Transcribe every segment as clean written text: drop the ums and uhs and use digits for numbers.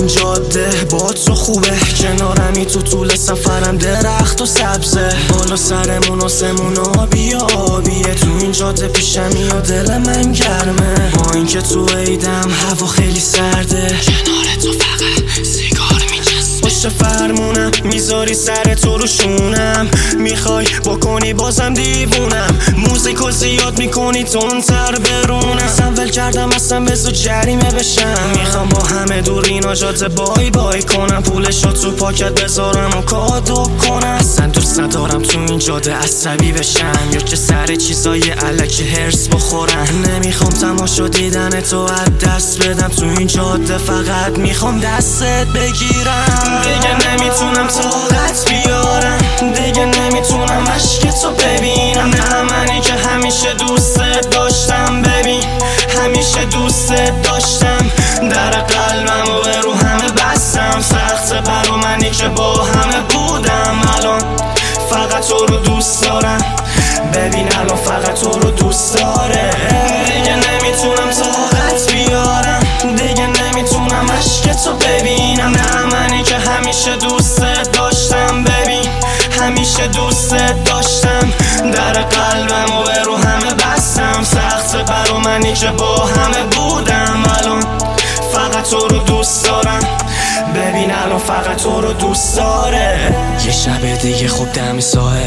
این جاده با تو خوبه، کنارمی تو طول سفرم درخت و سبزه، بالا سرمون آسمون آبی آبیه، تو این جاده پیشمی و دل من گرمه، با اینکه تو عیدم هوا خیلی سرده، کنار تو فقط سیگار میچسبه، پشت فرمونم میذاری سر تو رو شونم، میخوای بکنی بازم دیوونم، موزیکو زیاد میکنی تندتر برونم، سنول کردم اصلا بزو جریمه بشم، میخوام با همه دور اینا جاده بای بای کنم، پولشو تو پاکت بذارم و کادو کنم، اصلا دوست ندارم تو این جاده عصبی بشم یا که سر چیزای الکی هرس بخورم، نمیخوام تماشا دیدن تو از دست بدم، تو این جاده فقط میخوام دستت بگیرم، دیگه نمیتونم طاقت بیارم، دیگه نمیتونم عشق تو ببینم، نه منی که همیشه دوستت داشتم، ببین همیشه دوستت داشتم، در قلبم و رو همه بستم، سخته برا منی که با همه بودم، الان فقط تو رو دوست دارم، ببین الان فقط تو رو دوست داره، دیگه نمیتونم طاقت بیارم، دیگه نمیتونم عشق تو ببینم، نه منی که همیشه دوستت داشتم، ببین همیشه دوستت داشتم، در قلبم و رو همه بستم، سخته برا منی که با همه بودم، الان فقط تو رو دوست دارم، ببین الان فقط تو رو دوست داره. یه شب دیگه خوب دم ساحل،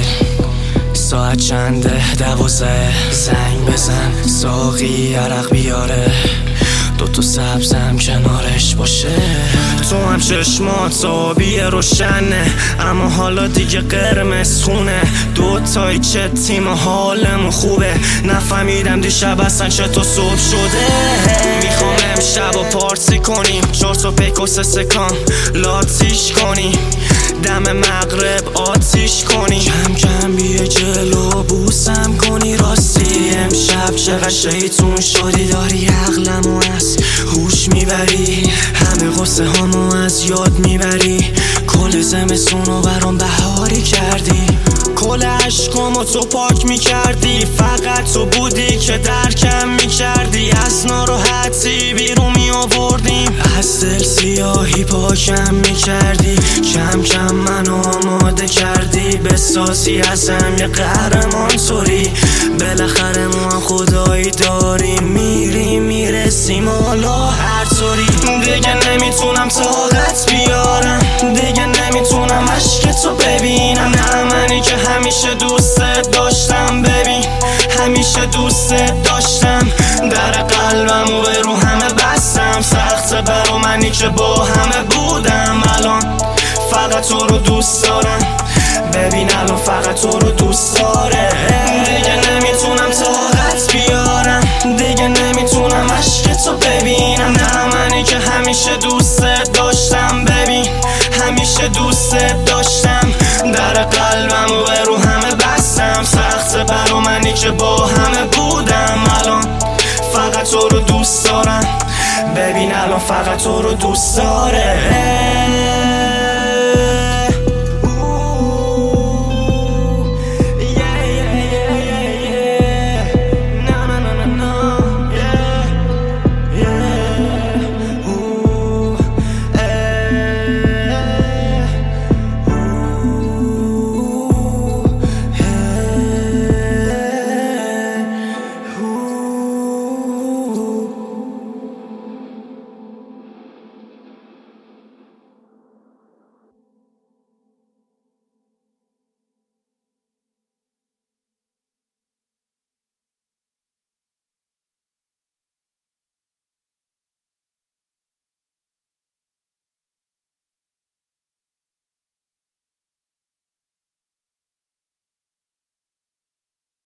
ساعت چنده 12، زنگ بزن ساقی عرق بیاره، دوتا سبزم کنارش باشه، تو هم چشمات آبی روشنه اما حالا دیگه قرمز خونه، دوتایی چه تیم حالمون خوبه، نفهمیدم دیشب اصلا چطور صبح شده، میخوام امشب و پارتی کنیم، 4 تا پیک و 3 سکان لاتیش کنیم، دم مغرب آتیش کنی، کم کم بیه جلو بوسم کنی، راستی امشب چقدر شیطون شدی، داری عقلمو از هوش میبری، همه غصه هامو از یاد میبری، کل زمستونو برام بهاری کردی، کل عشقامو تو پاک میکردی، فقط تو بودی که درکم میکردی، از ناراحتی بیرون میآوردیم، از دل سیاهی پاکم میکردی، کم کم منو آماده کردی، بسازی ازم یه قهرمان طوری، بالاخره ما خدایی داریم، میریم میرسیم حالا هر طوری، دیگه نمیتونم طاقت بیارم، دیگه نمیتونم عشق تو ببینم، نه منی که همیشه دوستت داشتم، ببین همیشه دوستت داشتم، در قلبم و رو همه بستم، سخته برا منی که با همه بودم، الان فقط تو رو دوست دارم، ببین الان فقط تو رو دوست داره، دیگه نمیتونم طاقت بیارم، دیگه نمیتونم عشق تو ببینم، نه منی که همیشه دوستت داشتم، ببین همیشه دوستت داشتم، در قلبم و رو همه بستم، سخته برا منی که با همه بودم، الان فقط تو رو دوست دارم، ببین الان فقط تو رو دوست داره.